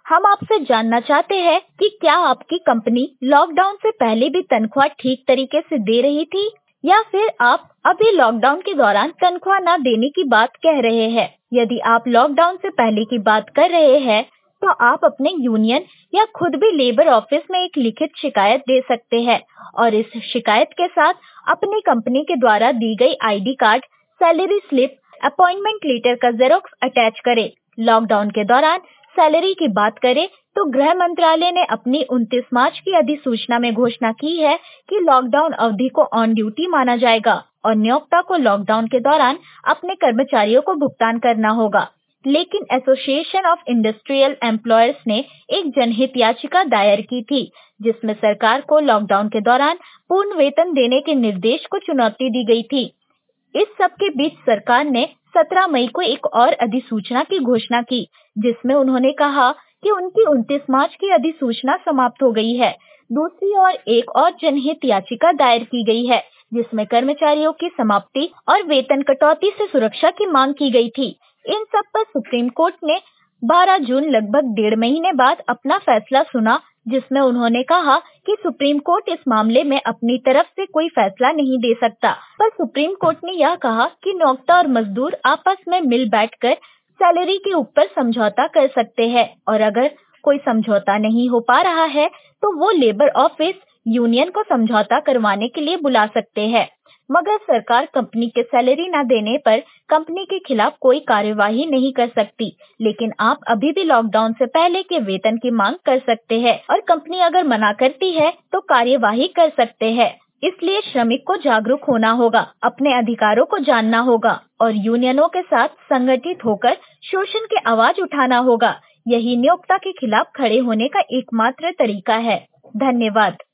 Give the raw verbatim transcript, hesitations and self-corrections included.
हम आपसे जानना चाहते हैं कि क्या आपकी कंपनी लॉकडाउन से पहले भी तनख्वाह ठीक तरीके से दे रही थी या फिर आप अभी लॉकडाउन के दौरान तनख्वाह न देने की बात कह रहे हैं। यदि आप लॉकडाउन से पहले की बात कर रहे हैं तो आप अपने यूनियन या खुद भी लेबर ऑफिस में एक लिखित शिकायत दे सकते हैं और इस शिकायत के साथ अपनी कंपनी के द्वारा दी गई ID card, salary slip, appointment letter का जेरोक्स अटैच करें। लॉकडाउन के दौरान सैलरी की बात करें तो गृह मंत्रालय ने अपनी उनतीस मार्च की अधिसूचना में घोषणा की है कि लॉकडाउन अवधि को ऑन ड्यूटी माना जाएगा और नियोक्ता को लॉकडाउन के दौरान अपने कर्मचारियों को भुगतान करना होगा। लेकिन एसोसिएशन ऑफ इंडस्ट्रियल एम्प्लॉयर्स ने एक जनहित याचिका दायर की थी जिसमें सरकार को लॉकडाउन के दौरान पूर्ण वेतन देने के निर्देश को चुनौती दी गई थी। इस सब के बीच सरकार ने सत्रह मई को एक और अधिसूचना की घोषणा की जिसमें उन्होंने कहा कि उनकी उनतीस मार्च की अधिसूचना समाप्त हो गई है। दूसरी ओर एक और जनहित याचिका दायर की गई है जिसमें कर्मचारियों की समाप्ति और वेतन कटौती से सुरक्षा की मांग की गई थी। इन सब पर सुप्रीम कोर्ट ने बारह जून लगभग डेढ़ महीने बाद अपना फैसला सुना जिसमें उन्होंने कहा कि सुप्रीम कोर्ट इस मामले में अपनी तरफ से कोई फैसला नहीं दे सकता। पर सुप्रीम कोर्ट ने यह कहा कि नियोक्ता और मजदूर आपस में मिल बैठकर सैलरी के ऊपर समझौता कर सकते हैं और अगर कोई समझौता नहीं हो पा रहा है तो वो लेबर ऑफिस यूनियन को समझौता करवाने के लिए बुला सकते हैं। मगर सरकार कंपनी के सैलरी न देने पर कंपनी के खिलाफ कोई कार्यवाही नहीं कर सकती। लेकिन आप अभी भी लॉकडाउन से पहले के वेतन की मांग कर सकते हैं और कंपनी अगर मना करती है तो कार्यवाही कर सकते हैं। इसलिए श्रमिक को जागरूक होना होगा, अपने अधिकारों को जानना होगा और यूनियनों के साथ संगठित होकर शोषण की आवाज उठाना होगा। यही नियोक्ता के खिलाफ खड़े होने का एकमात्र तरीका है। धन्यवाद।